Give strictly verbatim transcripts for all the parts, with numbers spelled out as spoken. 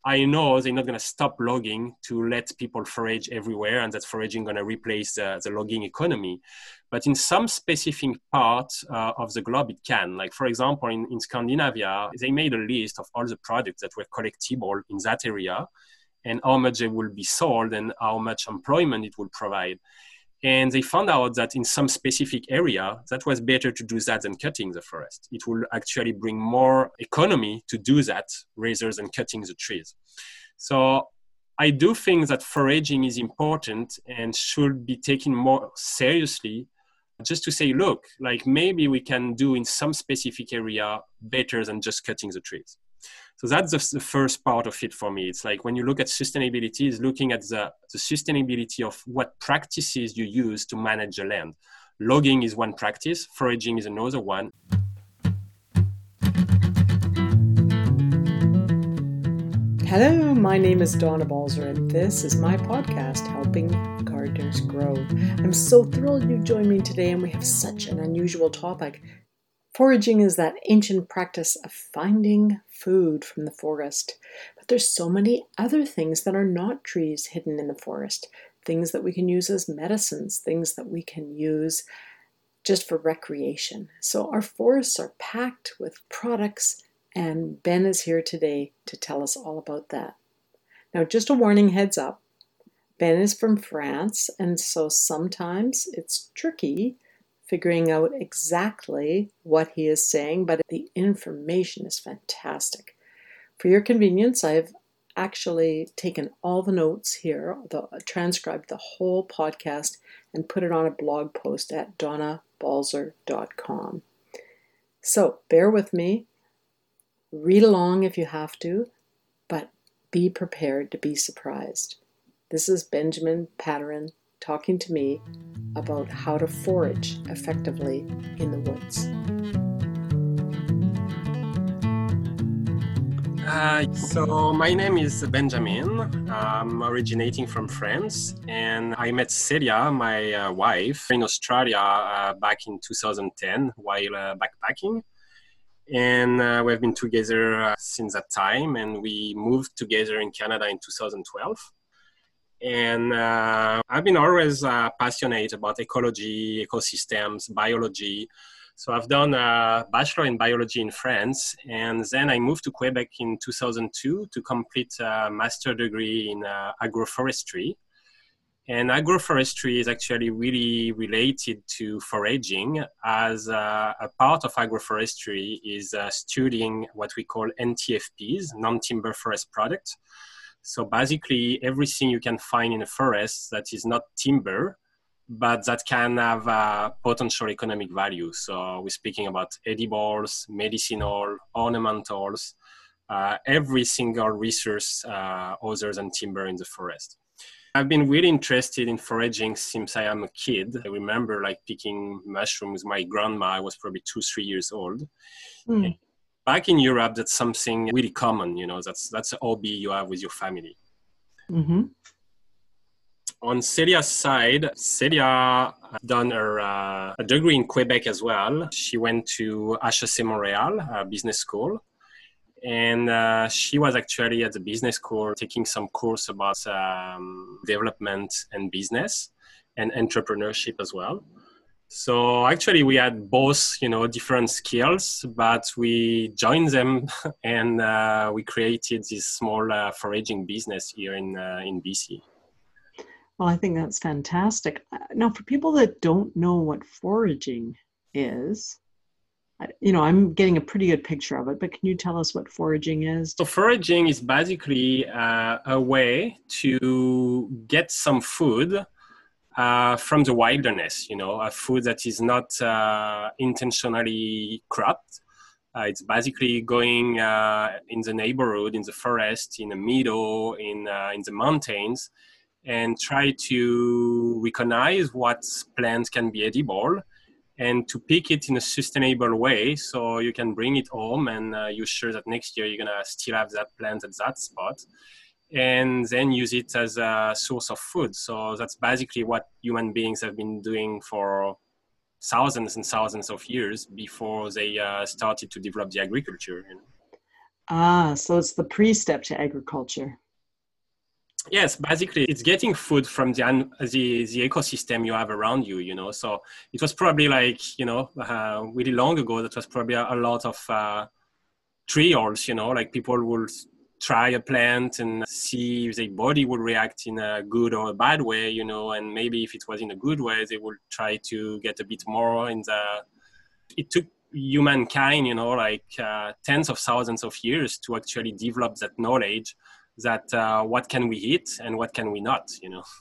I know they're not going to stop logging to let people forage everywhere, and that foraging going to replace uh, the logging economy. But in some specific parts uh, of the globe, it can. Like, for example, in, in Scandinavia, they made a list of all the products that were collectible in that area and how much they will be sold and how much employment it will provide. And they found out that in some specific area, that was better to do that than cutting the forest. It will actually bring more economy to do that rather than cutting the trees. So I do think that foraging is important and should be taken more seriously, just to say, look, like maybe we can do in some specific area better than just cutting the trees. So that's the, the first part of it for me. It's like when you look at sustainability, is looking at the, the sustainability of what practices you use to manage the land. Logging is one practice, foraging is another one. Hello, my name is Donna Balzer, and this is my podcast, Helping Gardeners Grow. I'm so thrilled you've joined me today, and we have such an unusual topic. Foraging is that ancient practice of finding food from the forest. But there's so many other things that are not trees hidden in the forest. Things that we can use as medicines, things that we can use just for recreation. So our forests are packed with products, and Ben is here today to tell us all about that. Now, just a warning, heads up. Ben is from France, and so sometimes it's tricky figuring out exactly what he is saying, but the information is fantastic. For your convenience, I've actually taken all the notes here, the, transcribed the whole podcast, and put it on a blog post at donna balzer dot com. So bear with me, read along if you have to, but be prepared to be surprised. This is Benjamin Padarin talking to me about how to forage effectively in the woods. Uh, so my name is Benjamin. I'm originating from France, and I met Celia, my uh, wife, in Australia uh, back in two thousand ten while uh, backpacking. And uh, we've been together uh, since that time, and we moved together in Canada in two thousand twelve. And uh, I've been always uh, passionate about ecology, ecosystems, biology. So I've done a bachelor in biology in France, and then I moved to Quebec in two thousand two to complete a master degree in uh, agroforestry. And agroforestry is actually really related to foraging, as uh, a part of agroforestry is uh, studying what we call N T F Ps, non-timber forest products. So basically everything you can find in a forest that is not timber, but that can have a potential economic value. So we're speaking about edibles, medicinal, ornamentals, uh, every single resource uh, other than timber in the forest. I've been really interested in foraging since I am a kid. I remember like picking mushrooms with my grandma. I was probably two, three years old. Mm. Back in Europe, that's something really common. You know, that's that's a hobby you have with your family. Mm-hmm. On Celia's side, Celia done her uh, a degree in Quebec as well. She went to H E C Montreal, a business school. And uh, she was actually at the business school taking some course about um, development and business and entrepreneurship as well. So actually we had both, you know, different skills, but we joined them and uh, we created this small uh, foraging business here in uh, in B C. Well, I think that's fantastic. Now, for people that don't know what foraging is, you know, I'm getting a pretty good picture of it, but can you tell us what foraging is? So foraging is basically uh, a way to get some food uh, from the wilderness, you know, a food that is not uh, intentionally cropped. Uh, it's basically going uh, in the neighborhood, in the forest, in the meadow, in, uh, in the mountains, and try to recognize what plants can be edible and to pick it in a sustainable way so you can bring it home and uh, you're sure that next year you're going to still have that plant at that spot and then use it as a source of food. So that's basically what human beings have been doing for thousands and thousands of years before they uh, started to develop the agriculture. You know? Ah, so it's the pre-step to agriculture. Yes, basically, it's getting food from the, an- the the ecosystem you have around you. You know, so it was probably like you know uh, really long ago. That was probably a, a lot of uh, trials. You know, like people will try a plant and see if their body will react in a good or a bad way. You know, and maybe if it was in a good way, they will try to get a bit more in the. It took humankind, you know, like uh, tens of thousands of years to actually develop that knowledge that uh, what can we eat and what can we not, you know.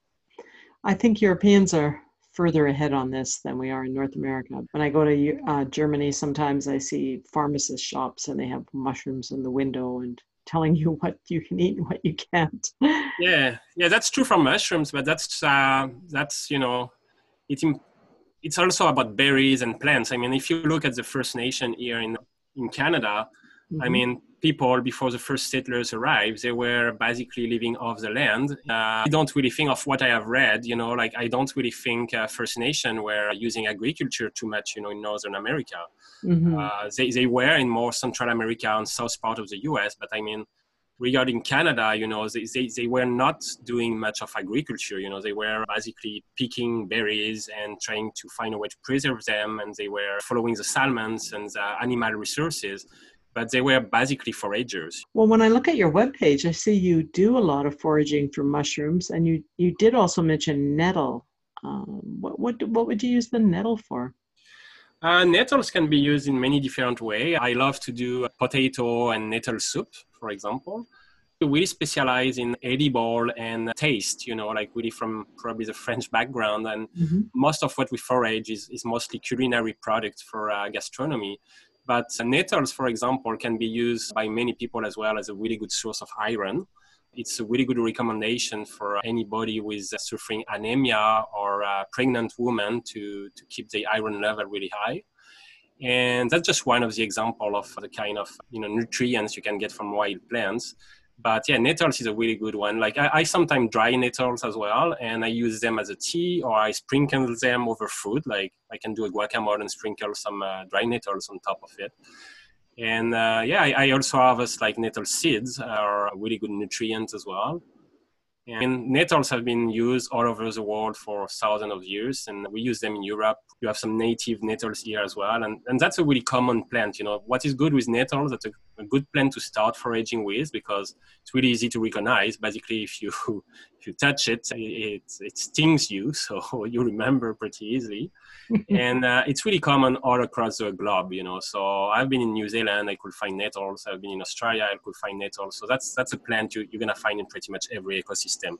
I think Europeans are further ahead on this than we are in North America. When I go to uh, Germany, sometimes I see pharmacist shops and they have mushrooms in the window and telling you what you can eat and what you can't. Yeah, yeah, that's true for mushrooms, but that's uh, that's you know, it it's also about berries and plants. I mean, if you look at the First Nation here in in Canada, I Mm-hmm. mean, people before the first settlers arrived, they were basically living off the land. Uh, I don't really think of what I have read, you know, like I don't really think uh, First Nation were using agriculture too much, you know, in Northern America. Mm-hmm. Uh, they, they were in more Central America and south part of the U S, but I mean, regarding Canada, you know, they, they, they were not doing much of agriculture. You know, they were basically picking berries and trying to find a way to preserve them. And they were following the salmons and the animal resources, but they were basically foragers. Well, when I look at your webpage, I see you do a lot of foraging for mushrooms, and you, you did also mention nettle. Um, what, what, what would you use the nettle for? Uh, nettles can be used in many different ways. I love to do potato and nettle soup, for example. We specialize in edible and taste, you know, like really from probably the French background. And Mm-hmm. most of what we forage is, is mostly culinary products for uh, gastronomy. But uh, nettles, for example, can be used by many people as well as a really good source of iron. It's a really good recommendation for anybody with uh, suffering anemia or a pregnant woman to, to keep the iron level really high. And that's just one of the example of the kind of you know nutrients you can get from wild plants. But yeah, nettles is a really good one. Like I, I sometimes dry nettles as well, and I use them as a tea, or I sprinkle them over food. Like I can do a guacamole and sprinkle some uh, dry nettles on top of it. And uh, yeah, I, I also harvest like nettle seeds, are a really good nutrient as well. And nettles have been used all over the world for thousands of years, and we use them in Europe. You have some native nettles here as well, and, and that's a really common plant. You know, what is good with nettles, that's a, a good plant to start foraging with because it's really easy to recognize. Basically, if you if you touch it, it, it stings you, so you remember pretty easily. And uh, it's really common all across the globe, you know. So I've been in New Zealand, I could find nettles. I've been in Australia, I could find nettles. So that's that's a plant you, you're gonna find in pretty much every ecosystem.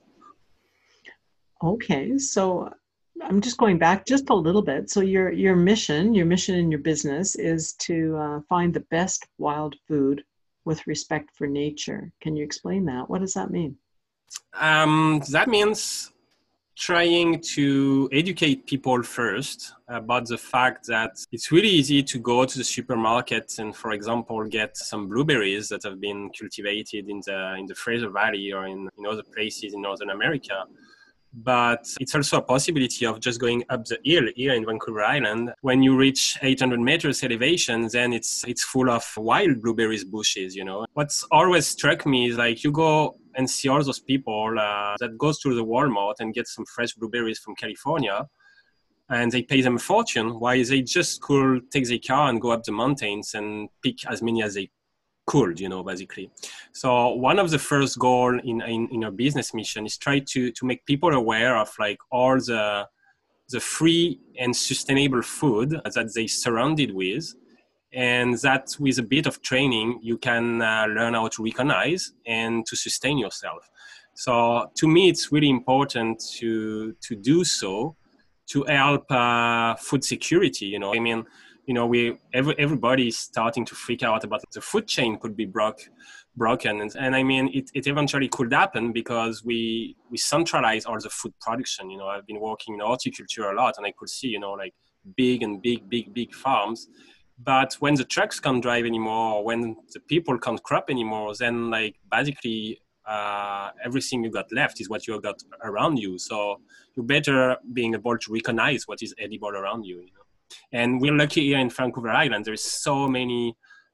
Okay, so I'm just going back just a little bit. So your your mission, your mission in your business is to uh, find the best wild food with respect for nature. Can you explain that? What does that mean? Um, that means trying to educate people first about the fact that it's really easy to go to the supermarket and, for example, get some blueberries that have been cultivated in the in the Fraser Valley or in, in other places in Northern America. But it's also a possibility of just going up the hill here in Vancouver Island. When you reach eight hundred meters elevation, then it's it's full of wild blueberries bushes, you know. What's always struck me is like you go and see all those people uh, that goes to the Walmart and get some fresh blueberries from California, and they pay them a fortune, while they just could take their car and go up the mountains and pick as many as they could, you know, basically. So one of the first goal in, in, in our business mission is try to, to make people aware of like all the, the free and sustainable food that they surrounded with. And that with a bit of training, you can uh, learn how to recognize and to sustain yourself. So to me, it's really important to, to do so to help uh, food security. You know, I mean, you know, we every, everybody is starting to freak out about the food chain could be broke, broken, and, and I mean, it, it eventually could happen because we we centralize all the food production. You know, I've been working in horticulture a lot, and I could see, you know, like big and big, big, big farms. But when the trucks can't drive anymore, or when the people can't crop anymore, then like basically uh, everything you got left is what you got around you. So you better being able to recognize what is edible around you. You know, and we're lucky here in Vancouver Island. There's so many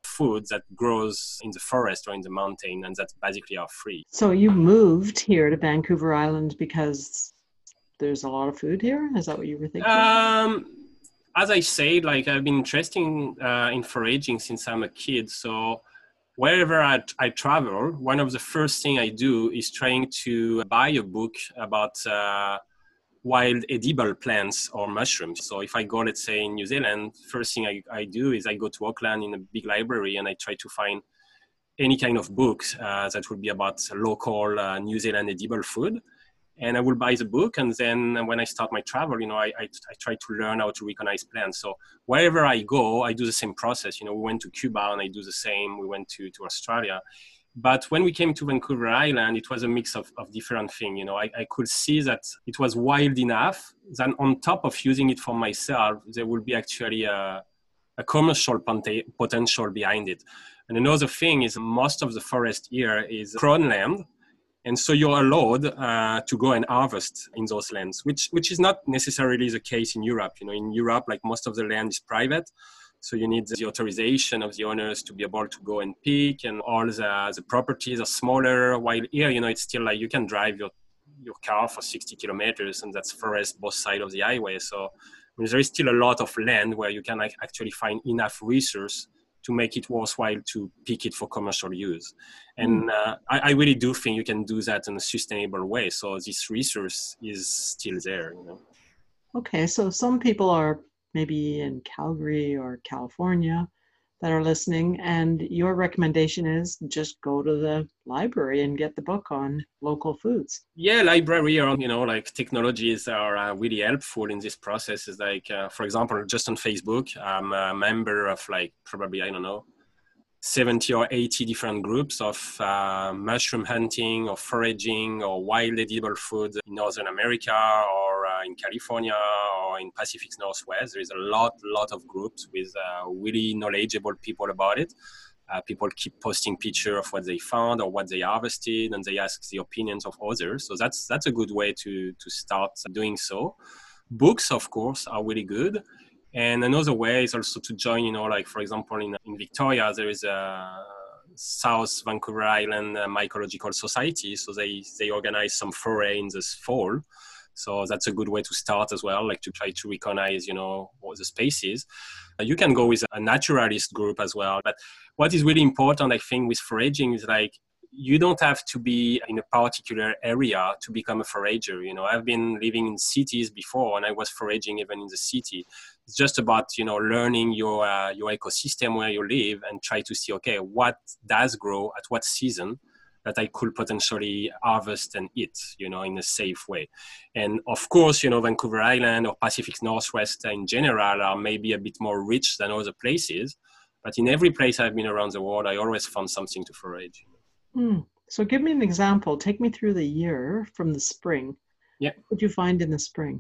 food that grows in the forest or in the mountain, and that basically are free. So you moved here to Vancouver Island because there's a lot of food here? Is that what you were thinking? Um, as I said, like I've been interested uh, in foraging since I'm a kid. So wherever I, I travel, one of the first thing I do is trying to buy a book about uh, wild edible plants or mushrooms. So if I go, let's say in New Zealand, first thing I, I do is I go to Auckland in a big library and I try to find any kind of books uh, that would be about local uh, New Zealand edible food. And I will buy the book, and then when I start my travel, you know, I, I, I try to learn how to recognize plants. So wherever I go, I do the same process. You know, we went to Cuba and I do the same. We went to, to Australia. But when we came to Vancouver Island, it was a mix of, of different things. You know, I, I could see that it was wild enough that on top of using it for myself, there would be actually a, a commercial potential behind it. And another thing is most of the forest here is crown land. And so you're allowed uh, to go and harvest in those lands, which which is not necessarily the case in Europe. You know, in Europe, like most of the land is private. So you need the authorization of the owners to be able to go and pick, and all the, the properties are smaller. While here, you know, it's still like you can drive your, your car for sixty kilometers, and that's forest both sides of the highway. So I mean, there is still a lot of land where you can like, actually find enough resource to make it worthwhile to pick it for commercial use. And uh, I, I really do think you can do that in a sustainable way. So this resource is still there, you know. Okay, so some people are maybe in Calgary or California that are listening, and your recommendation is just go to the library and get the book on local foods. Yeah, library or, you know, like technologies are uh, really helpful in this process. Is like, uh, for example, just on Facebook, I'm a member of like probably, I don't know, seventy or eighty different groups of uh, mushroom hunting or foraging or wild edible food in Northern America or uh, in California or in Pacific Northwest. There is a lot, lot of groups with uh, really knowledgeable people about it. Uh, people keep posting pictures of what they found or what they harvested, and they ask the opinions of others. So that's that's a good way to to start doing so. Books, of course, are really good. And another way is also to join, you know, like, for example, in, in Victoria, there is a South Vancouver Island uh, Mycological Society. So they, they organize some foray in this fall. So that's a good way to start as well, like to try to recognize, you know, what the species. Uh, you can go with a naturalist group as well. But what is really important, I think, with foraging is like, you don't have to be in a particular area to become a forager. You know, I've been living in cities before, and I was foraging even in the city. It's just about, you know, learning your uh, your ecosystem where you live and try to see, okay, what does grow at what season that I could potentially harvest and eat, you know, in a safe way. And of course, you know, Vancouver Island or Pacific Northwest in general are maybe a bit more rich than other places. But in every place I've been around the world, I always found something to forage. Hmm. So give me an example. Take me through the year from the spring. Yeah. What did you find in the spring?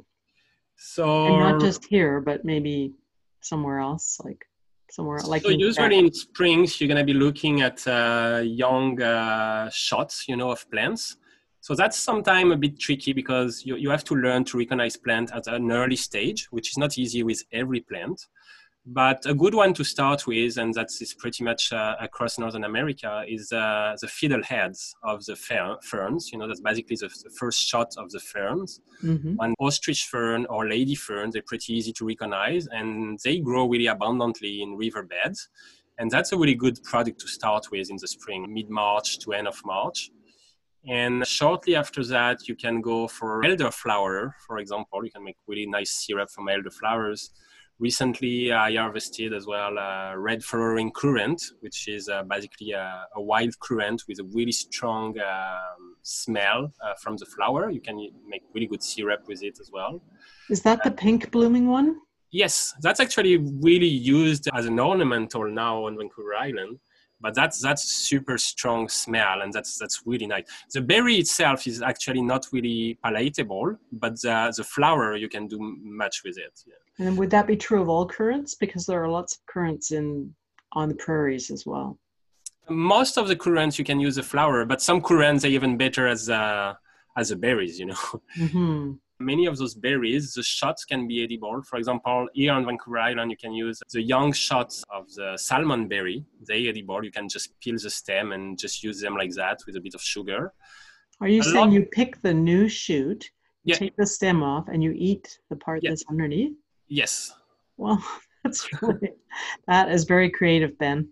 So, and not just here, but maybe somewhere else, like somewhere like. So in usually in springs, you're going to be looking at uh, young uh, shots, you know, of plants. So that's sometimes a bit tricky because you, you have to learn to recognize plants at an early stage, which is not easy with every plant. But a good one to start with, and that is pretty much uh, across Northern America, is uh, the fiddleheads of the fer- ferns. You know, that's basically the, the first shot of the ferns. Mm-hmm. One ostrich fern or lady fern, they're pretty easy to recognize, and they grow really abundantly in riverbeds. And that's a really good product to start with in the spring, mid-March to end of March. And shortly after that, you can go for elderflower, for example. You can make really nice syrup from elderflowers. Recently, I harvested as well uh, red flowering currant, which is uh, basically a, a wild currant with a really strong um, smell uh, from the flower. You can make really good syrup with it as well. Is that uh, the pink blooming one? Yes, that's actually really used as an ornamental now on Vancouver Island. But that's that's super strong smell, and that's that's really nice. The berry itself is actually not really palatable, but the, the flower, you can do much with it. Yeah. And would that be true of all currants? Because there are lots of currants in on the prairies as well. Most of the currants you can use the flower, but some currants are even better as uh, as the berries, you know. Mm-hmm. Many of those berries, the shots can be edible. For example, here on Vancouver Island, you can use the young shots of the salmon berry. They're edible. You can just peel the stem and just use them like that with a bit of sugar. Are you a saying lot, you pick the new shoot, you yeah, take the stem off, and you eat the part yeah, that's underneath? yes. Well, that's really, that is very creative, Ben.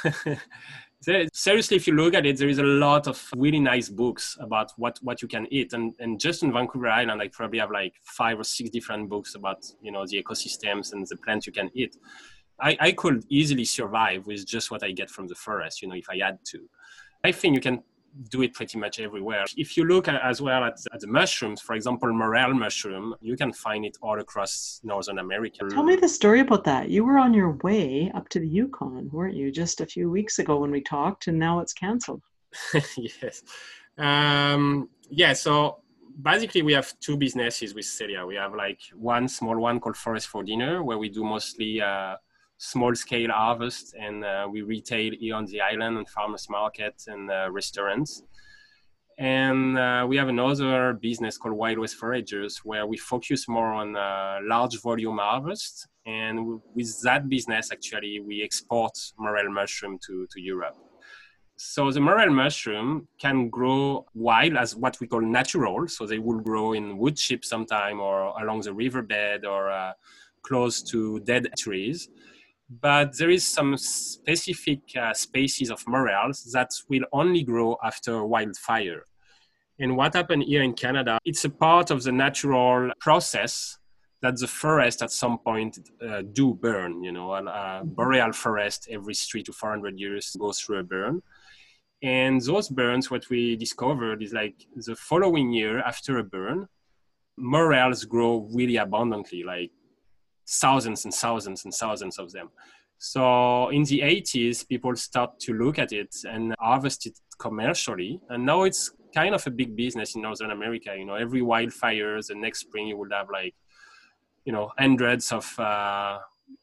Seriously, if you look at it, there is a lot of really nice books about what, what you can eat. And, and just in Vancouver Island, I probably have like five or six different books about, you know, the ecosystems and the plants you can eat. I, I could easily survive with just what I get from the forest, you know, if I had to. I think you can do it pretty much everywhere. If you look at, as well at, at the mushrooms, for example, morel mushroom, you can find it all across Northern America. Tell me the story about that. You were on your way up to the Yukon, weren't you, just a few weeks ago when we talked, and now it's canceled. Yes. Um, yeah, so basically we have two businesses with Celia. We have like one small one called Forest for Dinner, where we do mostly uh, small-scale harvest, and uh, we retail here on the island and farmers markets and uh, restaurants. And uh, we have another business called Wild West Foragers, where we focus more on uh, large volume harvest. And w- with that business, actually, we export morel mushroom to, to Europe. So the morel mushroom can grow wild as what we call natural. So they will grow in wood chips sometime, or along the riverbed, or uh, close to dead trees. But there is some specific uh, species of morels that will only grow after wildfire. And what happened here in Canada, it's a part of the natural process that the forest at some point uh, do burn. You know, a boreal forest every three to four hundred years goes through a burn. And those burns, what we discovered is like the following year after a burn, morels grow really abundantly, like thousands and thousands and thousands of them. So in the eighties, people start to look at it and harvest it commercially. And now it's kind of a big business in Northern America. You know, every wildfire, the next spring, you would have like, you know, hundreds of uh,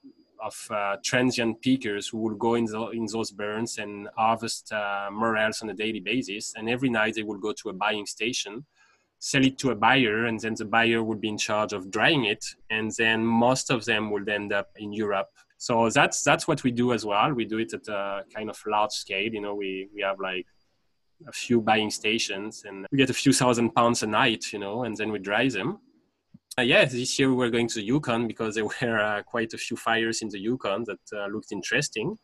of uh, transient pickers who will go in, the, in those burns and harvest uh, morels on a daily basis. And every night they will go to a buying station, sell it to a buyer, and then the buyer will be in charge of drying it. And then most of them will end up in Europe. So that's that's what we do as well. We do it at a kind of large scale. You know, we, we have like a few buying stations, and we get a few thousand pounds a night, you know, and then we dry them. Uh, yeah, this year we were going to the Yukon because there were uh, quite a few fires in the Yukon that uh, looked interesting.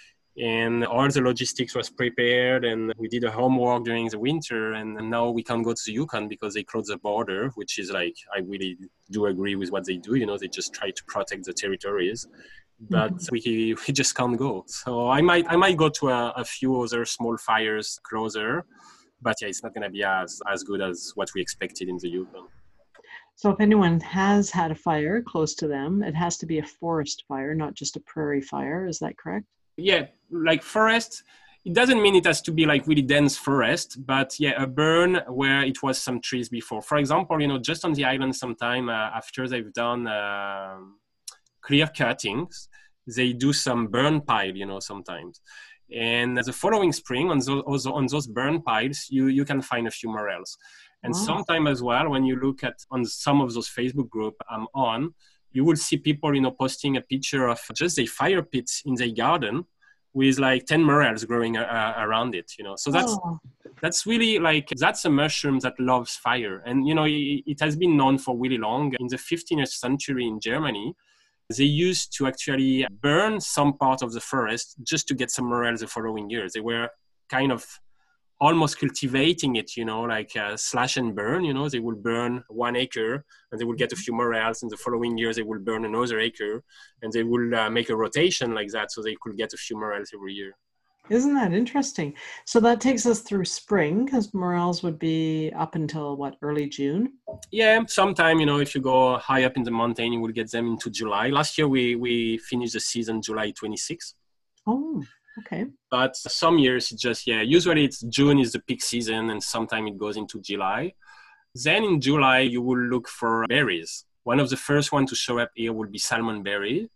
And all the logistics was prepared, and we did a homework during the winter, and now we can't go to the Yukon because they closed the border, which is like, I really do agree with what they do. You know, they just try to protect the territories, but mm-hmm. we we just can't go. So I might I might go to a, a few other small fires closer, but yeah, it's not going to be as, as good as what we expected in the Yukon. So if anyone has had a fire close to them, it has to be a forest fire, not just a prairie fire. Is that correct? Yeah, like forest, it doesn't mean it has to be like really dense forest, but yeah, a burn where it was some trees before. For example, you know, just on the island sometime uh, after they've done uh, clear cuttings, they do some burn pile, you know, sometimes. And the following spring on those, on those burn piles, you, you can find a few morels. And wow. Sometime as well, when you look at on some of those Facebook groups I'm on, you will see people, you know, posting a picture of just a fire pit in their garden with like ten morels growing uh, around it, you know. So that's oh. that's really like, that's a mushroom that loves fire. And, you know, it, it has been known for really long. In the fifteenth century in Germany, they used to actually burn some part of the forest just to get some morels the following year. They were kind of almost cultivating it, you know, like uh, slash and burn, you know, they will burn one acre and they will get a few morels, and the following year they will burn another acre, and they will uh, make a rotation like that so they could get a few morels every year. Isn't that interesting? So that takes us through spring, because morels would be up until what, early June? Yeah, sometime, you know, if you go high up in the mountain, you will get them into July. Last year we, we finished the season July twenty-sixth. Oh. Okay. But some years it's just, yeah, usually it's June is the peak season, and sometimes it goes into July. Then in July, you will look for berries. One of the first ones to show up here will be salmon berry,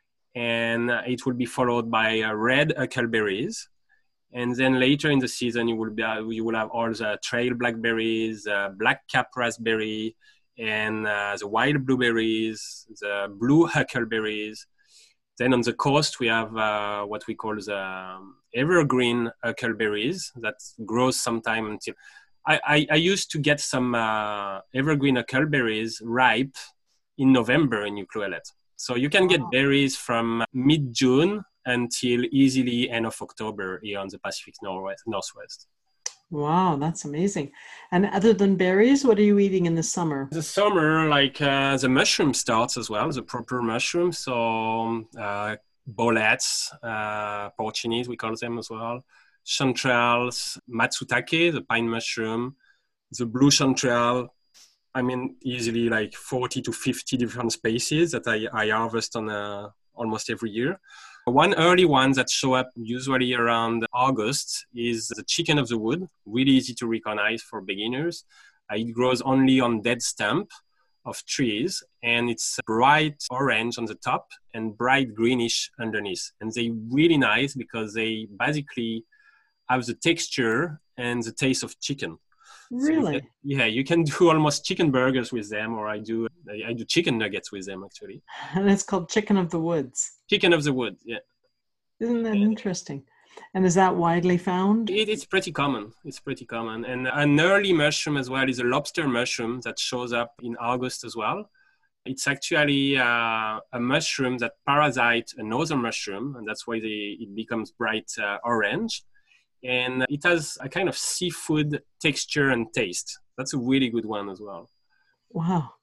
and it will be followed by uh, red huckleberries. And then later in the season, you will be, uh, you will have all the trail blackberries, uh, black cap raspberry, and uh, the wild blueberries, the blue huckleberries. Then on the coast, we have uh, what we call the um, evergreen huckleberries that grows sometime until... I, I, I used to get some uh, evergreen huckleberries ripe in November in New Clouellet. So you can get berries from mid-June until easily end of October here on the Pacific Northwest. Northwest. Wow, that's amazing. And other than berries, what are you eating in the summer? The summer, like uh, the mushroom starts as well, the proper mushroom. So uh, boletes, uh, porcinis, we call them as well. Chanterelles, matsutake, the pine mushroom, the blue chanterelle. I mean, easily like forty to fifty different species that I, I harvest on a, almost every year. One early one that show up usually around August is the chicken of the wood, really easy to recognize for beginners. Uh, it grows only on dead stump of trees, and it's bright orange on the top and bright greenish underneath. And they're really nice because they basically have the texture and the taste of chicken. Really? So, yeah, you can do almost chicken burgers with them, or I do I do chicken nuggets with them actually. And it's called chicken of the woods. Chicken of the wood, yeah. Isn't that interesting? And is that widely found? It, it's pretty common. It's pretty common. And an early mushroom as well is a lobster mushroom that shows up in August as well. It's actually uh, a mushroom that parasites another mushroom, and that's why they, it becomes bright uh, orange. And it has a kind of seafood texture and taste. That's a really good one as well. Wow.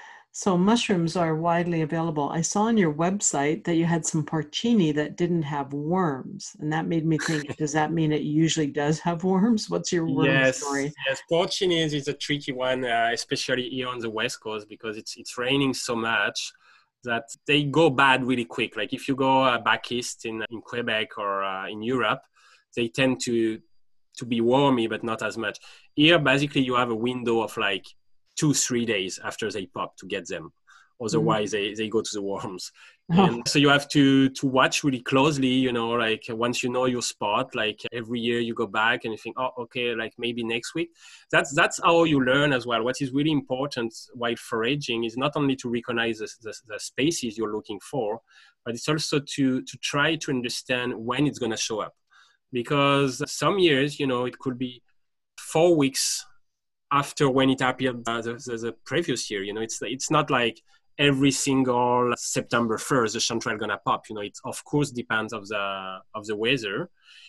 So mushrooms are widely available. I saw on your website that you had some porcini that didn't have worms. And that made me think, does that mean it usually does have worms? What's your worm yes, story? Yes, porcinis is a tricky one, uh, especially here on the West Coast, because it's it's raining so much that they go bad really quick. Like if you go uh, back east in, in Quebec or uh, in Europe, they tend to to be wormy, but not as much. Here, basically, you have a window of like two, three days after they pop to get them. Otherwise, mm-hmm. they, they go to the worms. Oh. And so you have to to watch really closely, you know, like once you know your spot, like every year you go back and you think, oh, okay, like maybe next week. That's that's how you learn as well. What is really important while foraging is not only to recognize the, the, the species you're looking for, but it's also to to try to understand when it's going to show up. Because some years, you know, it could be four weeks after when it appeared uh, the, the, the previous year. You know, it's it's not like every single September first the chanterelle gonna pop. You know, it of course depends of the of the weather.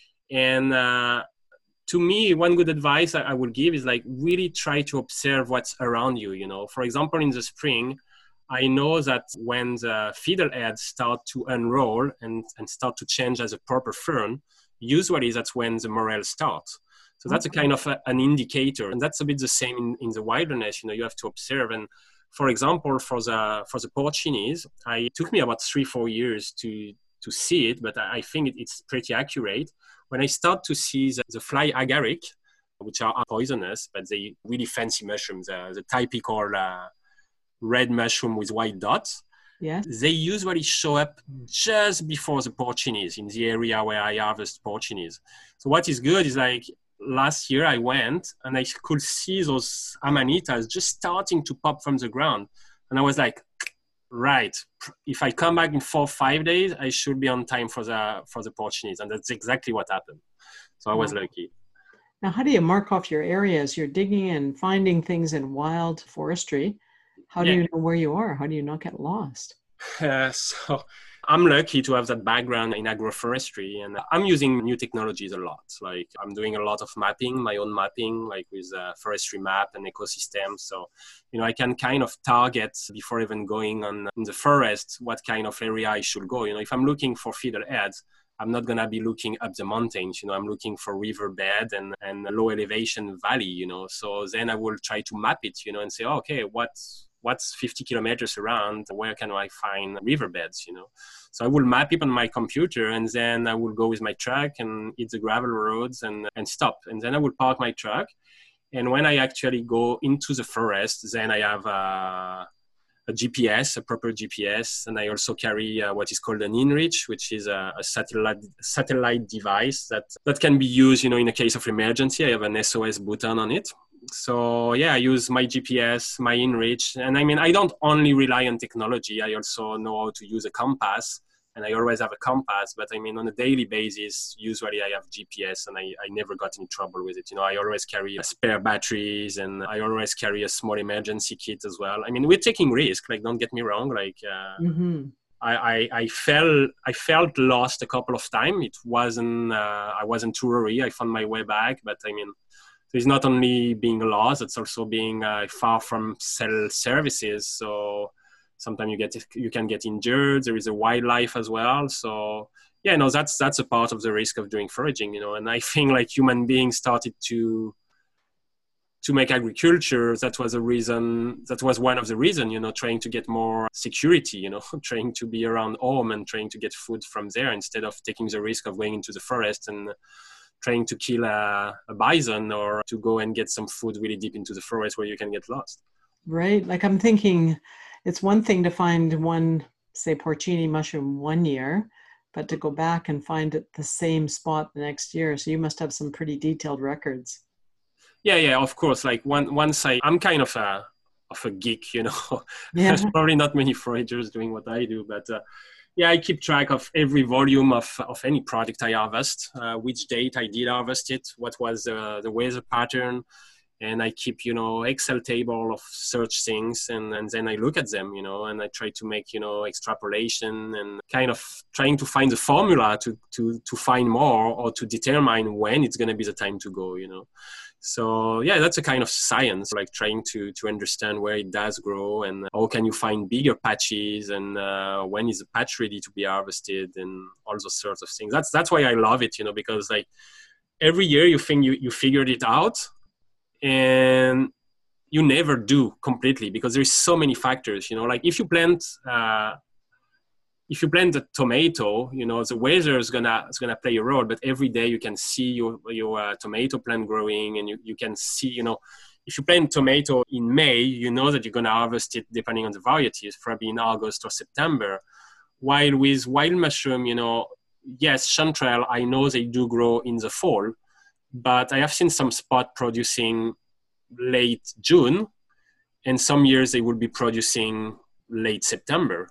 And uh, to me, one good advice I, I would give is like really try to observe what's around you. You know, for example, in the spring, I know that when the fiddleheads start to unroll and, and start to change as a proper fern, usually that's when the morel starts. So that's okay. a kind of a, an indicator. And that's a bit the same in, in the wilderness. You know, you have to observe. And for example, for the for the porcinis, I, it took me about three, four years to, to see it, but I, I think it, it's pretty accurate. When I start to see the, the fly agaric, which are poisonous, but they really fancy mushrooms, uh, the typical uh, red mushroom with white dots, yeah, they usually show up just before the porcinis in the area where I harvest porcinis. So what is good is like last year I went and I could see those amanitas just starting to pop from the ground. And I was like, right, if I come back in four or five days, I should be on time for the for the porcinis. And that's exactly what happened. So I was wow. lucky. Now, how do you mark off your areas? You're digging and finding things in wild forestry. How do yeah. you know where you are? How do you not get lost? Uh, so I'm lucky to have that background in agroforestry, and I'm using new technologies a lot. Like I'm doing a lot of mapping, my own mapping, like with a forestry map and ecosystem. So, you know, I can kind of target before even going on in the forest what kind of area I should go. You know, if I'm looking for fiddleheads, I'm not going to be looking up the mountains, you know, I'm looking for riverbed and, and a low elevation valley, you know. So then I will try to map it, you know, and say, oh, okay, what's what's fifty kilometers around? Where can I find riverbeds, you know? So I will map it on my computer, and then I will go with my truck and hit the gravel roads and, and stop. And then I will park my truck. And when I actually go into the forest, then I have a, a G P S, a proper G P S. And I also carry uh, what is called an InReach, which is a, a satellite satellite device that, that can be used, you know, in a case of emergency. I have an S O S button on it. So yeah, I use my G P S, my InReach. And I mean, I don't only rely on technology. I also know how to use a compass. And I always have a compass. But I mean, on a daily basis, usually I have G P S and I, I never got in trouble with it. You know, I always carry spare batteries and I always carry a small emergency kit as well. I mean, we're taking risk. Like, don't get me wrong. Like, uh, mm-hmm. I, I, I felt I felt lost a couple of times. It wasn't uh, I wasn't too worried. I found my way back. But I mean, it's not only being lost; it's also being uh, far from cell services. So sometimes you get you can get injured. There is a wildlife as well. So yeah, no, that's that's a part of the risk of doing foraging. You know, and I think like human beings started to. to make agriculture, that was a reason, that was one of the reasons, you know, trying to get more security, you know, trying to be around home and trying to get food from there instead of taking the risk of going into the forest and trying to kill a, a bison or to go and get some food really deep into the forest where you can get lost. Right. Like I'm thinking it's one thing to find one, say, porcini mushroom one year, but to go back and find it the same spot the next year. So you must have some pretty detailed records. Yeah, yeah, of course. Like one, once I, I'm kind of a, of a geek, you know. Yeah. There's probably not many foragers doing what I do, but uh, yeah, I keep track of every volume of, of any product I harvest, uh, which date I did harvest it, what was uh, the weather pattern, and I keep, you know, Excel table of search things, and, and then I look at them, you know, and I try to make, you know, extrapolation and kind of trying to find the formula to to to find more or to determine when it's going to be the time to go, you know. So yeah, that's a kind of science, like trying to to understand where it does grow and how can you find bigger patches and uh, when is the patch ready to be harvested and all those sorts of things. That's that's why I love it, you know, because like every year you think you, you figured it out and you never do completely because there's so many factors, you know, like if you plant uh, if you plant a tomato, you know, the weather is gonna is gonna play a role, but every day you can see your your uh, tomato plant growing, and you, you can see, you know, if you plant tomato in May, you know that you're gonna harvest it depending on the varieties, probably in August or September. While with wild mushroom, you know, yes, chanterelle, I know they do grow in the fall, but I have seen some spot producing late June, and some years they will be producing late September.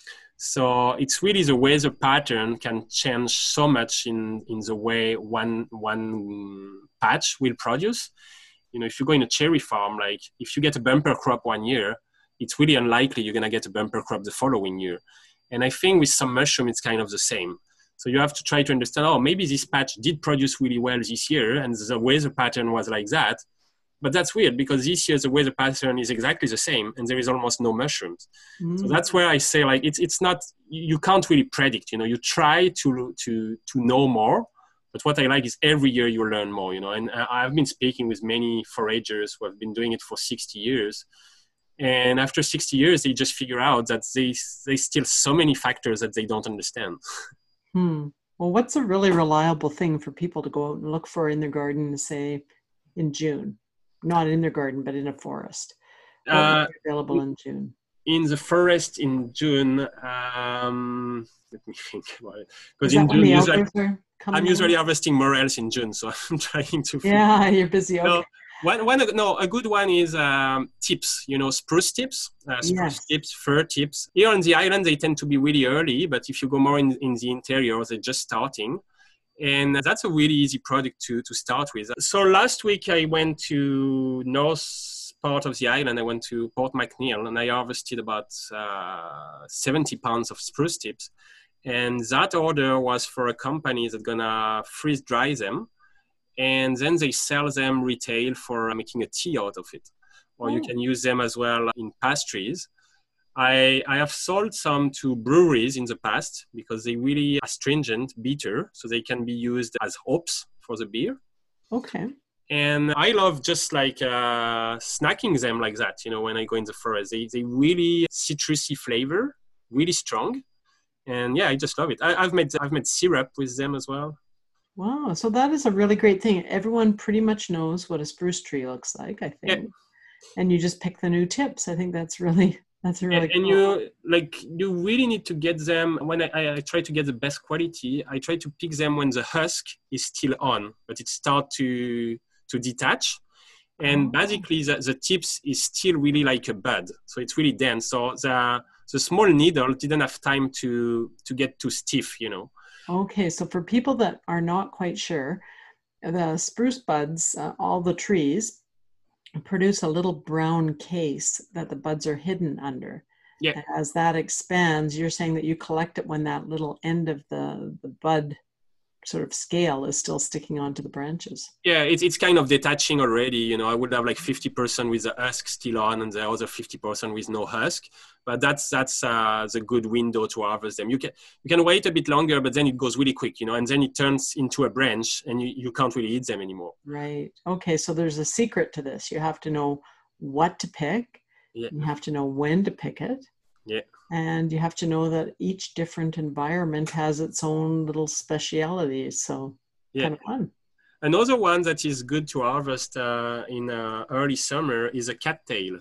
So it's really the weather pattern can change so much in, in the way one one patch will produce. You know, if you go in a cherry farm, like if you get a bumper crop one year, it's really unlikely you're going to get a bumper crop the following year. And I think with some mushroom, it's kind of the same. So you have to try to understand, oh, maybe this patch did produce really well this year and the weather pattern was like that. But that's weird because this year the weather pattern is exactly the same and there is almost no mushrooms. Mm. So that's where I say like it's it's not, you can't really predict, you know, you try to to to know more. But what I like is every year you learn more, you know, and I've been speaking with many foragers who have been doing it for sixty years. And after sixty years, they just figure out that they, there's still so many factors that they don't understand. Hmm. Well, what's a really reliable thing for people to go out and look for in their garden, say in June? Not in their garden, but in a forest. What uh, available in June? In the forest in June, um, let me think about it. Because in June, usually, I'm usually harvesting morels in June, so I'm trying to. Yeah, you're busy. Okay. No, one, one, no, a good one is um, tips. You know, spruce tips, uh, spruce yes. tips, fir tips. Here on the island, they tend to be really early, but if you go more in, in the interior, they're just starting. And that's a really easy product to, to start with. So last week I went to north part of the island. I went to Port McNeill and I harvested about uh, seventy pounds of spruce tips. And that order was for a company that's gonna freeze dry them. And then they sell them retail for making a tea out of it. Or oh. you can use them as well in pastries. I, I have sold some to breweries in the past because they really are astringent, bitter, so they can be used as hops for the beer. Okay. And I love just like uh, snacking them like that, you know, when I go in the forest. They they really citrusy flavor, really strong. And yeah, I just love it. I, I've made I've made syrup with them as well. Wow, so that is a really great thing. Everyone pretty much knows what a spruce tree looks like, I think. Yeah. And you just pick the new tips. I think that's really... That's really and, cool. And you like you really need to get them when I, I, I try to get the best quality. I try to pick them when the husk is still on, but it starts to to detach. And Oh. basically the, the tips is still really like a bud. So it's really dense. So the, the small needle didn't have time to, to get too stiff, you know. Okay, so for people that are not quite sure, the spruce buds, uh, all the trees, produce a little brown case that the buds are hidden under. Yeah. And as that expands, you're saying that you collect it when that little end of the, the bud sort of scale is still sticking onto the branches. Yeah, it's it's kind of detaching already. You know, I would have like fifty percent with the husk still on and the other fifty percent with no husk. But that's that's uh, the good window to harvest them. You can you can wait a bit longer, but then it goes really quick, you know, and then it turns into a branch and you, you can't really eat them anymore. Right. Okay, so there's a secret to this. You have to know what to pick. Yeah. You have to know when to pick it. Yeah. And you have to know that each different environment has its own little specialities. So Yeah. kind of fun. Another one that is good to harvest uh, in uh, early summer is a cattail.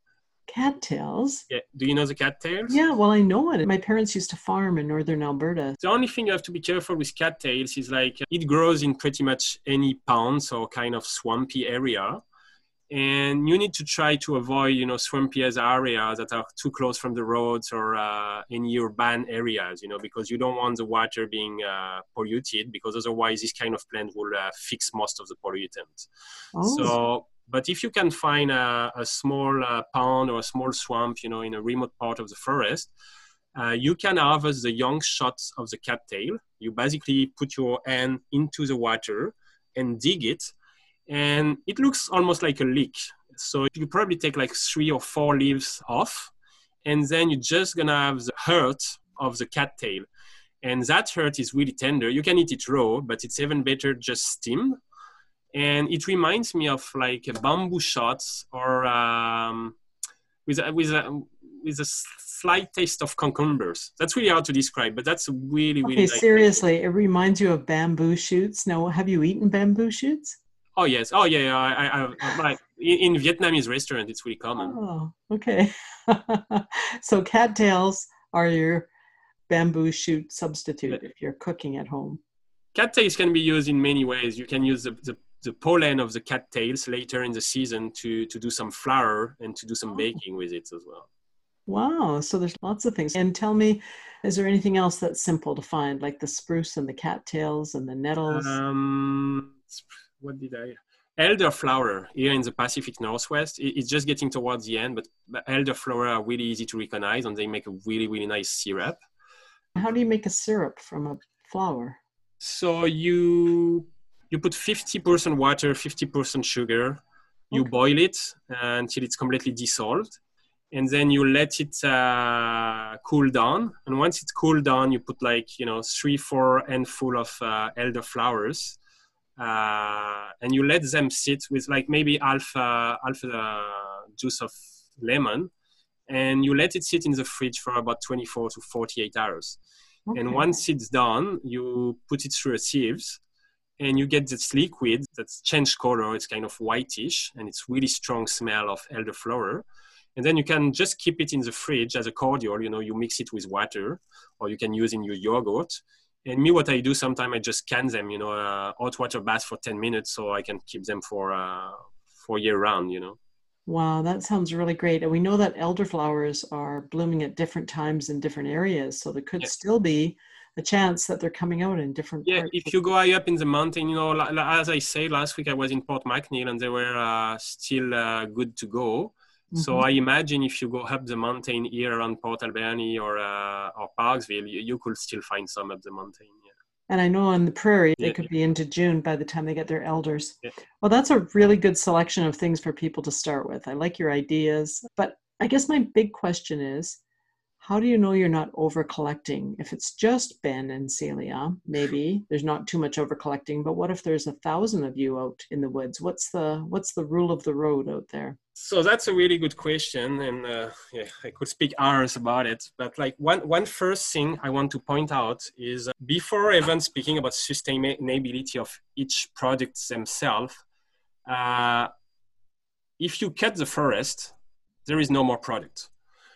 Cattails? Yeah. Do you know the cattails? Yeah, well, I know it. My parents used to farm in northern Alberta. The only thing you have to be careful with cattails is like it grows in pretty much any ponds or kind of swampy area. And you need to try to avoid, you know, swampy areas that are too close from the roads or uh, any urban areas, you know, because you don't want the water being uh, polluted, because otherwise this kind of plant will uh, fix most of the pollutants. Oh. So, but if you can find a, a small uh, pond or a small swamp, you know, in a remote part of the forest, uh, you can harvest the young shots of the cattail. You basically put your hand into the water and dig it. And it looks almost like a leek. So you probably take like three or four leaves off, and then you're just gonna have the heart of the cattail. And that heart is really tender. You can eat it raw, but it's even better just steamed. And it reminds me of like bamboo shots or um, with, a, with, a, with a slight taste of cucumbers. That's really hard to describe, but that's really, really Okay, nice. seriously, it reminds you of bamboo shoots. Now, have you eaten bamboo shoots? Oh yes. Oh yeah. yeah. I, I, I like in, in Vietnamese restaurant, it's really common. Oh, okay. So cattails are your bamboo shoot substitute if you're cooking at home. Cattails can be used in many ways. You can use the, the, the pollen of the cattails later in the season to to do some flour and to do some baking with it as well. Wow. So there's lots of things. And tell me, is there anything else that's simple to find, like the spruce and the cattails and the nettles? Um. What did I? Elderflower here in the Pacific Northwest. It's just getting towards the end, but elderflower are really easy to recognize, and they make a really, really nice syrup. How do you make a syrup from a flower? So you you put fifty percent water, fifty percent sugar. You okay. boil it until it's completely dissolved, and then you let it uh, cool down. And once it's cooled down, you put like you know three, four handful of uh, elderflowers. Uh, and you let them sit with like maybe half, uh, half uh, juice of lemon, and you let it sit in the fridge for about twenty-four to forty-eight hours. Okay. And once it's done, you put it through a sieve, and you get this liquid that's changed color. It's kind of whitish, and it's really strong smell of elderflower. And then you can just keep it in the fridge as a cordial. You know, you mix it with water, or you can use in your yogurt. And me, what I do sometimes, I just can them, you know, uh, hot water bath for ten minutes so I can keep them for uh, for year round, you know. Wow, that sounds really great. And we know that elderflowers are blooming at different times in different areas. So there could yeah. still be a chance that they're coming out in different yeah, parts. Yeah, if you go high up in the mountain, you know, as I say, last week I was in Port McNeill and they were uh, still uh, good to go. Mm-hmm. So I imagine if you go up the mountain here around Port Alberni or uh, or Parksville, you, you could still find some up the mountain. Yeah. And I know on the prairie, they yeah, could yeah. be into June by the time they get their elders. Yeah. Well, that's a really good selection of things for people to start with. I like your ideas. But I guess my big question is, how do you know you're not over collecting? If it's just Ben and Celia, maybe there's not too much over collecting, but what if there's a thousand of you out in the woods? What's the what's the rule of the road out there? So that's a really good question, and uh, yeah, I could speak hours about it. But like one one first thing I want to point out is uh, before even speaking about sustainability of each product themselves, uh, if you cut the forest, there is no more product.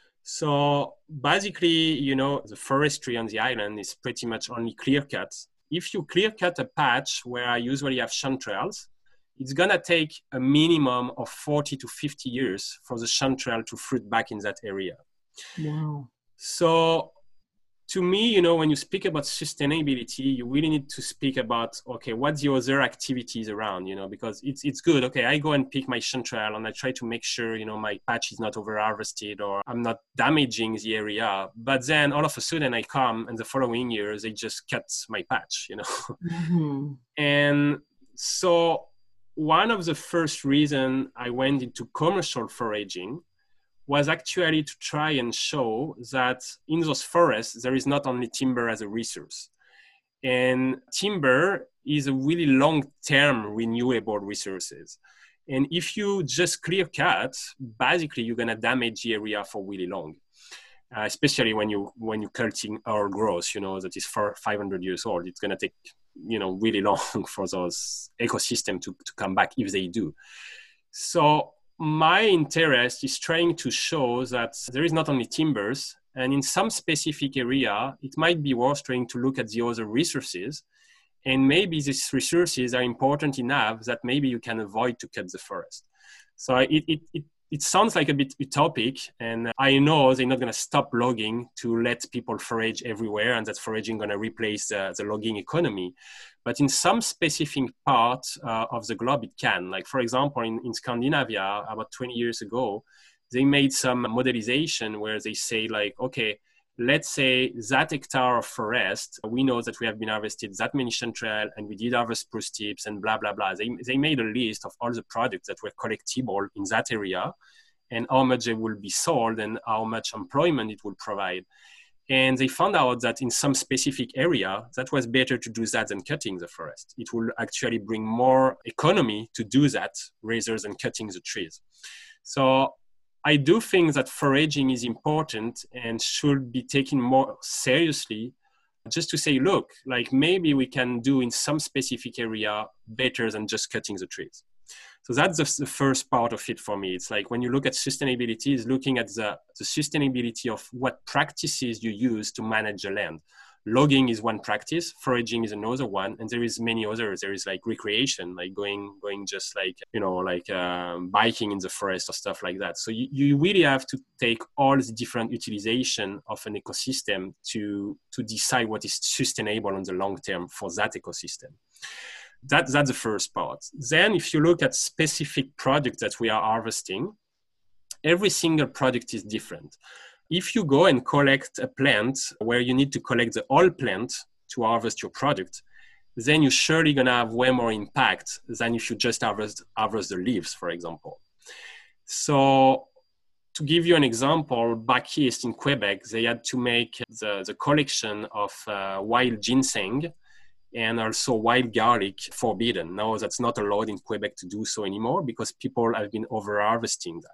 So basically, you know, the forestry on the island is pretty much only clear cut. If you clear cut a patch where I usually have chanterelles, it's going to take a minimum of forty to fifty years for the chanterelle to fruit back in that area. Wow. So to me, you know, when you speak about sustainability, you really need to speak about, okay, what's the other activities around, you know, because it's it's good. Okay, I go and pick my chanterelle and I try to make sure, you know, my patch is not over-harvested or I'm not damaging the area. But then all of a sudden I come and the following years, they just cut my patch, you know. Mm-hmm. And so one of the first reasons I went into commercial foraging was actually to try and show that in those forests, there is not only timber as a resource. And timber is a really long-term renewable resources. And if you just clear cut, basically you're gonna damage the area for really long, uh, especially when you when you culting our growth, you know, that is for five hundred years old. It's gonna take, you know, really long for those ecosystems to, to come back if they do. So my interest is trying to show that there is not only timbers, and in some specific area, it might be worth trying to look at the other resources. And maybe these resources are important enough that maybe you can avoid to cut the forest. So it, it, it, it sounds like a bit utopic, and I know they're not going to stop logging to let people forage everywhere, and that foraging going to replace the, the logging economy. But in some specific part uh, of the globe, it can. Like, for example, in, in Scandinavia, about twenty years ago, they made some modelization where they say, like, okay, let's say that hectare of forest, we know that we have been harvested that many chanterelle and we did harvest spruce tips and blah, blah, blah. They, they made a list of all the products that were collectible in that area and how much they will be sold and how much employment it will provide. And they found out that in some specific area, that was better to do that than cutting the forest. It will actually bring more economy to do that rather than cutting the trees. So I do think that foraging is important and should be taken more seriously, just to say, look, like maybe we can do in some specific area better than just cutting the trees. So that's the, the first part of it for me. It's like when you look at sustainability, is looking at the, the sustainability of what practices you use to manage the land. Logging is one practice, foraging is another one, and there is many others. There is like recreation, like going, going just like, you know, like um, biking in the forest or stuff like that. So you, you really have to take all the different utilization of an ecosystem to, to decide what is sustainable on the long term for that ecosystem. That, that's the first part. Then if you look at specific products that we are harvesting, every single product is different. If you go and collect a plant where you need to collect the whole plant to harvest your product, then you're surely going to have way more impact than if you just harvest, harvest the leaves, for example. So to give you an example, back east in Quebec, they had to make the, the collection of uh, wild ginseng and also wild garlic forbidden. Now that's not allowed in Quebec to do so anymore because people have been over-harvesting that.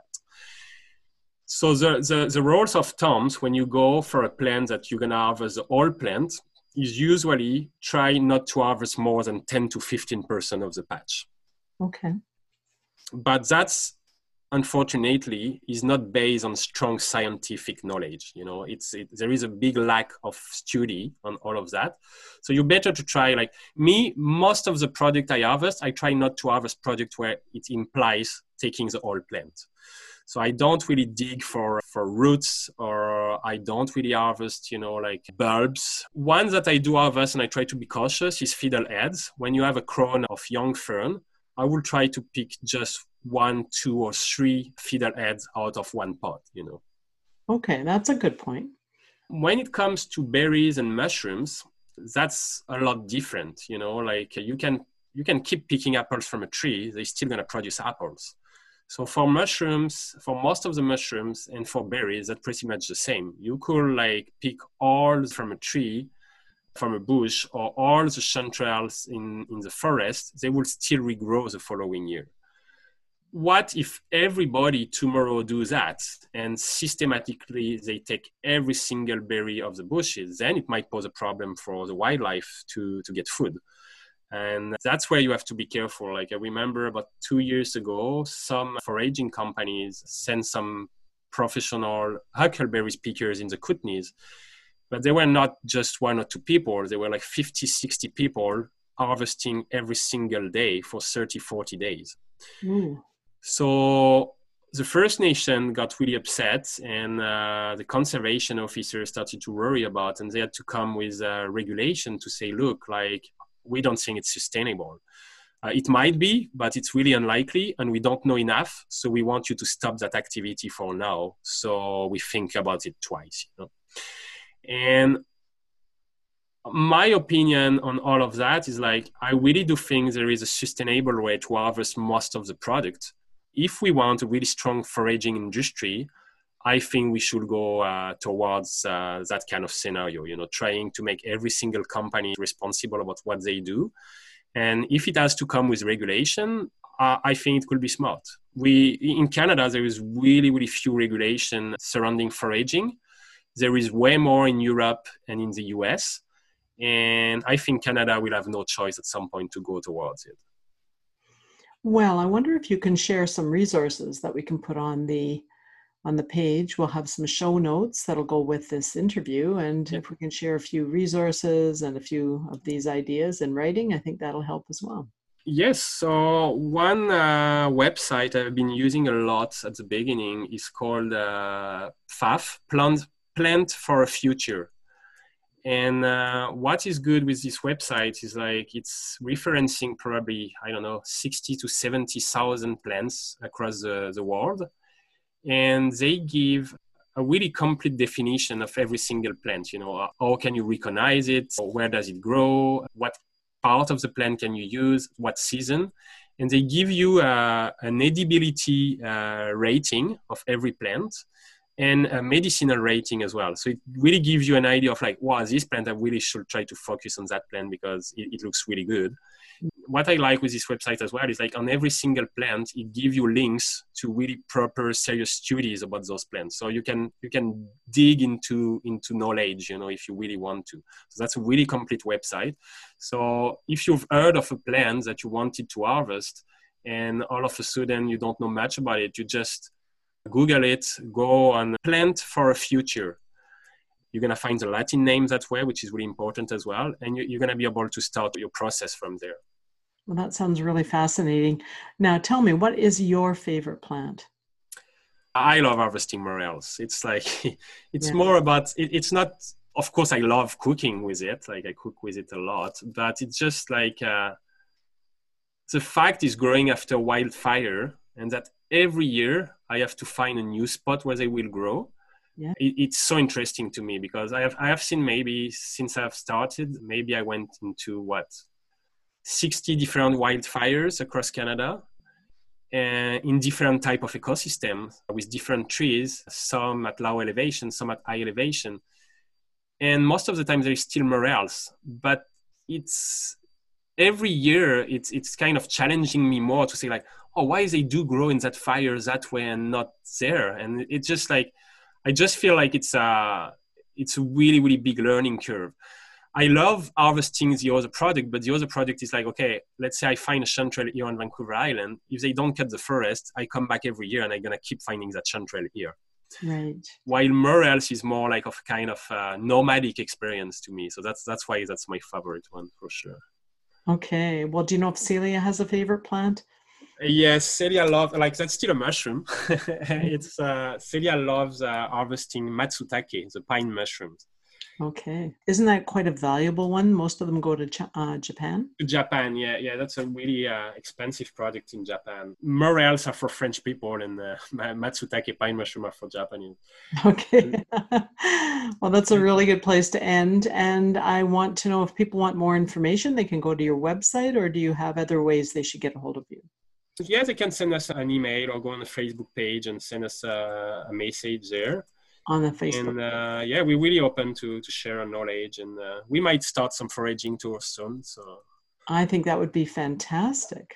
So the, the, the rules of thumbs when you go for a plant that you're going to harvest the whole plant is usually try not to harvest more than ten to fifteen percent of the patch. Okay. But that's, unfortunately, is not based on strong scientific knowledge. You know, it's it, there is a big lack of study on all of that. So you're better to try, like me, most of the product I harvest, I try not to harvest product where it implies taking the whole plant. So I don't really dig for, for roots, or I don't really harvest, you know, like bulbs. One that I do harvest, and I try to be cautious, is fiddleheads. When you have a crown of young fern, I will try to pick just one, two, or three fiddleheads out of one pot, you know. Okay, that's a good point. When it comes to berries and mushrooms, that's a lot different, you know, like you can, you can keep picking apples from a tree, they're still going to produce apples. So for mushrooms, for most of the mushrooms and for berries, that's pretty much the same. You could like pick all from a tree, from a bush, or all the chanterelles in, in the forest, they will still regrow the following year. What if everybody tomorrow do that and systematically they take every single berry of the bushes? Then it might pose a problem for the wildlife to, to get food. And that's where you have to be careful. Like I remember about two years ago, some foraging companies sent some professional huckleberry pickers in the Kootenays, but they were not just one or two people. They were like fifty, sixty people harvesting every single day for thirty, forty days. Ooh. So the First Nation got really upset, and uh, the conservation officers started to worry about, and they had to come with a regulation to say, look, like, we don't think it's sustainable. Uh, it might be, but it's really unlikely, and we don't know enough. So we want you to stop that activity for now. So we think about it twice. You know? And my opinion on all of that is like, I really do think there is a sustainable way to harvest most of the product. If we want a really strong foraging industry, I think we should go uh, towards uh, that kind of scenario, you know, trying to make every single company responsible about what they do. And if it has to come with regulation, uh, I think it could be smart. We, in Canada, there is really, really few regulation surrounding foraging. There is way more in Europe and in the U S. And I think Canada will have no choice at some point to go towards it. Well, I wonder if you can share some resources that we can put on the on the page. We'll have some show notes that'll go with this interview. And if we can share a few resources and a few of these ideas in writing, I think that'll help as well. Yes. So one uh, website I've been using a lot at the beginning is called uh, P F A F, Plant, Plant for a Future. And uh, what is good with this website is like it's referencing probably, I don't know, sixty to seventy thousand plants across the, the world. And they give a really complete definition of every single plant. You know, how can you recognize it? Where does it grow? What part of the plant can you use? What season? And they give you uh, an edibility uh, rating of every plant, and a medicinal rating as well. So it really gives you an idea of like, wow, this plant, I really should try to focus on that plant because it, it looks really good. What I like with this website as well is like on every single plant, it gives you links to really proper, serious studies about those plants. So you can you can dig into, into knowledge, you know, if you really want to. So that's a really complete website. So if you've heard of a plant that you wanted to harvest and all of a sudden you don't know much about it, you just Google it, go on Plant for a Future. You're going to find the Latin name that way, which is really important as well. And you're going to be able to start your process from there. Well, that sounds really fascinating. Now, tell me, what is your favorite plant? I love harvesting morels. It's like, it's yeah. more about, it, it's not, of course, I love cooking with it. Like I cook with it a lot, but it's just like, uh, the fact is growing after wildfire, and that every year I have to find a new spot where they will grow. Yeah. It, it's so interesting to me because I have I have seen maybe since I've started, maybe I went into what, sixty different wildfires across Canada, and in different type of ecosystems with different trees, some at low elevation, some at high elevation. And most of the time there is still morels, but it's every year it's it's kind of challenging me more to say like, oh, why they do grow in that fire that way and not there? And it's just like, I just feel like it's a, it's a really, really big learning curve. I love harvesting the other product, but the other product is like, okay, let's say I find a chanterelle here on Vancouver Island. If they don't cut the forest, I come back every year and I'm going to keep finding that chanterelle here. Right. While morels is more like of kind of a nomadic experience to me. So that's, that's why that's my favorite one for sure. Okay. Well, do you know if Celia has a favorite plant? Yes, Celia loves, like that's still a mushroom. it's uh, Celia loves uh, harvesting matsutake, the pine mushrooms. Okay. Isn't that quite a valuable one? Most of them go to uh, Japan? Japan, yeah. Yeah, that's a really uh, expensive product in Japan. Morels are for French people and uh, matsutake pine mushroom are for Japanese. Okay. Well, that's a really good place to end. And I want to know if people want more information, they can go to your website, or do you have other ways they should get a hold of you? Yeah, they can send us an email or go on the Facebook page and send us a, a message there. On the Facebook. And uh, yeah, we're really open to, to share our knowledge, and uh, we might start some foraging tours soon. So I think that would be fantastic.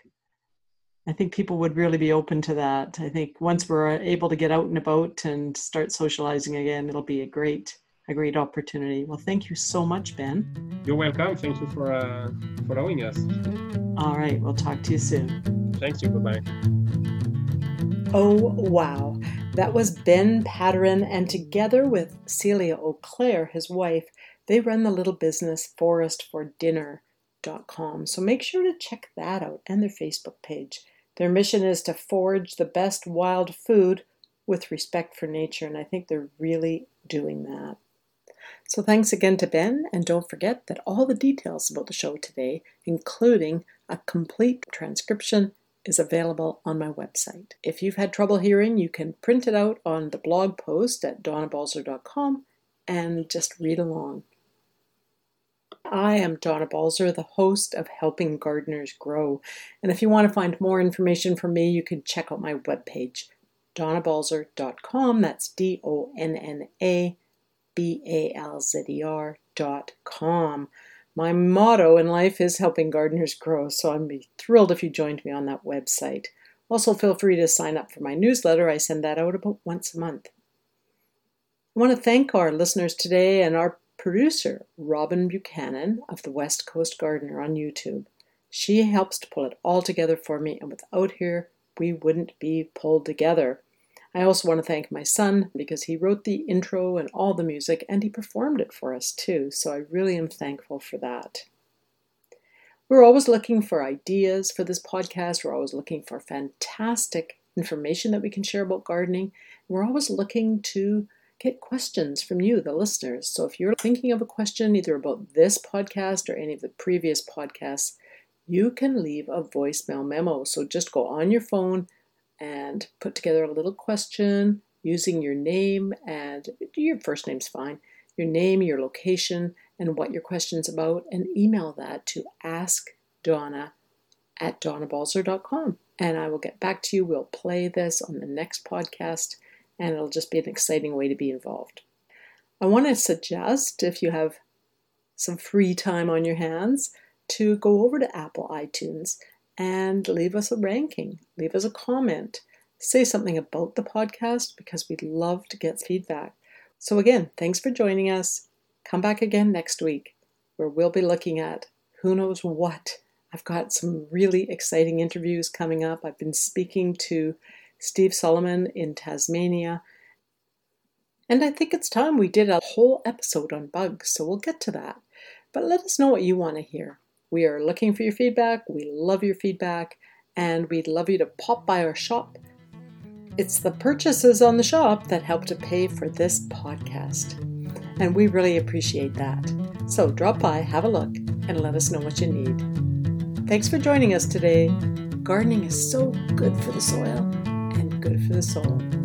I think people would really be open to that. I think once we're able to get out and about and start socializing again, it'll be a great, a great opportunity. Well, thank you so much, Ben. You're welcome. Thank you for uh, following us. All right. We'll talk to you soon. Thank you. Bye-bye. Oh, wow. That was Ben Pateran, and together with Celia Auclair, his wife, they run the little business Forest for Dinner. dot com. So make sure to check that out and their Facebook page. Their mission is to forage the best wild food with respect for nature, and I think they're really doing that. So thanks again to Ben, and don't forget that all the details about the show today, including a complete transcription, is available on my website. If you've had trouble hearing, you can print it out on the blog post at donna balzer dot com and just read along. I am Donna Balzer, the host of Helping Gardeners Grow. And if you want to find more information from me, you can check out my webpage, donna balzer dot com. That's D O N N A B A L Z E R dot com. My motto in life is helping gardeners grow, so I'd be thrilled if you joined me on that website. Also, feel free to sign up for my newsletter. I send that out about once a month. I want to thank our listeners today and our producer, Robin Buchanan of the West Coast Gardener on YouTube. She helps to pull it all together for me, and without her, we wouldn't be pulled together. I also want to thank my son because he wrote the intro and all the music, and he performed it for us too, so I really am thankful for that. We're always looking for ideas for this podcast. We're always looking for fantastic information that we can share about gardening. We're always looking to get questions from you, the listeners. So if you're thinking of a question either about this podcast or any of the previous podcasts, you can leave a voicemail memo. So just go on your phone and put together a little question using your name, and your first name's fine, your name, your location, and what your question's about, and email that to askdonna at donna balzer dot com. And I will get back to you. We'll play this on the next podcast, and it'll just be an exciting way to be involved. I want to suggest, if you have some free time on your hands, to go over to Apple iTunes and leave us a ranking, leave us a comment, say something about the podcast, because we'd love to get feedback. So again, thanks for joining us. Come back again next week, where we'll be looking at who knows what. I've got some really exciting interviews coming up. I've been speaking to Steve Solomon in Tasmania, and I think it's time we did a whole episode on bugs, so we'll get to that. But let us know what you want to hear. We are looking for your feedback. We love your feedback, and we'd love you to pop by our shop. It's the purchases on the shop that help to pay for this podcast, and we really appreciate that. So drop by, have a look, and let us know what you need. Thanks for joining us today. Gardening is so good for the soil and good for the soul.